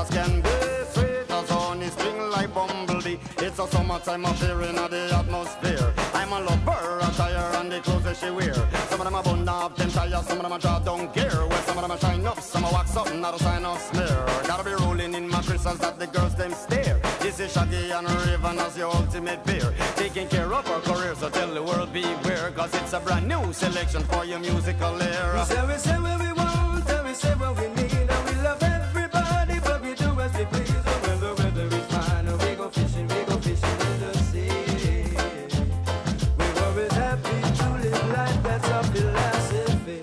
as can be, sweet as honey, sting like bumblebee. It's a summertime affair in the atmosphere. I'm a lover, attire and the clothes that she wear. Some of them are bun up, them tires, some of them are draw down gear. Well, some of them are shine up, some are wax up, not a sign of smear. Gotta be rolling in my crystals that the girls them stare. This is Shaggy and Raven as your ultimate peer. Taking care of our career, so tell the world beware, cause it's a brand new selection for your musical era. We say what we want, and we say what we need, and we love everybody, but we do as we please. When the weather is fine, we go fishing in the sea. We're always happy to live life, that's our philosophy.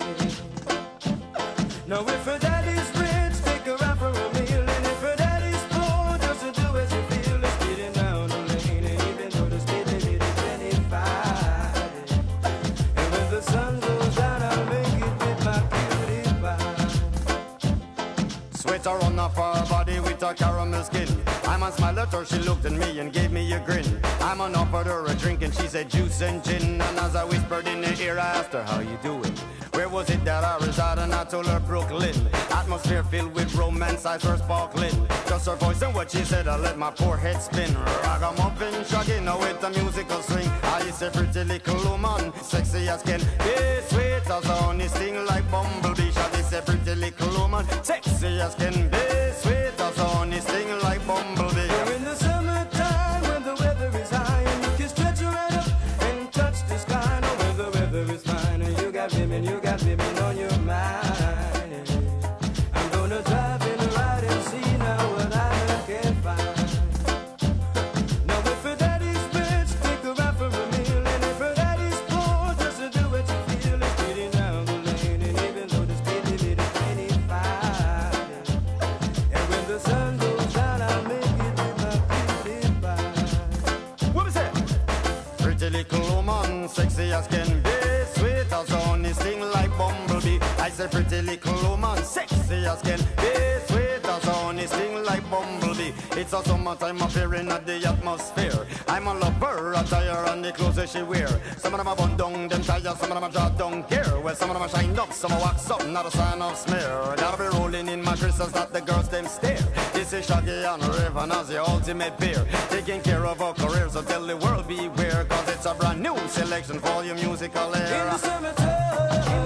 Now if her daddy's rich, take her out for a meal, and if her daddy's poor, just to do as you feel. Let's get it down the lane, and even though the speed limit is 25, and when the sun goes down, I'll make it with my cutie pie. Sweater on off her body with a caramel skin. I'm a smile at her, she looked at me and gave me a grin. I'm on offered her a drink and she said juice and gin. And as I whispered in her ear, I asked her, how you doing? Where was it that I resided? And I told her Brooklyn. Atmosphere filled with romance, eyes were sparkling. Just her voice and what she said, I let my poor head spin. Ragamuffin, shagging now with a musical swing. I is a pretty little woman, sexy as can be, sweet as honey, sting like bumblebee. She is a pretty little woman, sexy as can be, sweet as honey, sting like bumblebee. We're in the summertime when the weather is high, and you can stretch right up and touch the sky. Now when the weather is fine, and you got women on your mind. I'm gonna drive and ride and see now what I can find. Now if her daddy's rich, take her out for a meal, and if her daddy's poor, just to do what you feel. Let's get it down the lane, and even though the speed limit is 25, and when the sun goes down, I'll make it with my cutie pie. What was that? Pretty little woman, sexy as can be, sweet as honey, sting like bumblebee. I said pretty little woman, sexy as can be, sweet as honey, sting like bumblebee. It's a summertime affair in the atmosphere. I'm a lover, attire and the clothes that she wear. Some of them are bun down, them tires, some of them are draw down gear. Well, some of them are shine up, some are wax up, not a sign of smear. Gotta be rolling in my crystals that the girls them stare. This is Shaggy and Raven as the ultimate peer. Taking care of our careers, so tell the world beware, cause it's a brand new selection for your musical era. In the summertime.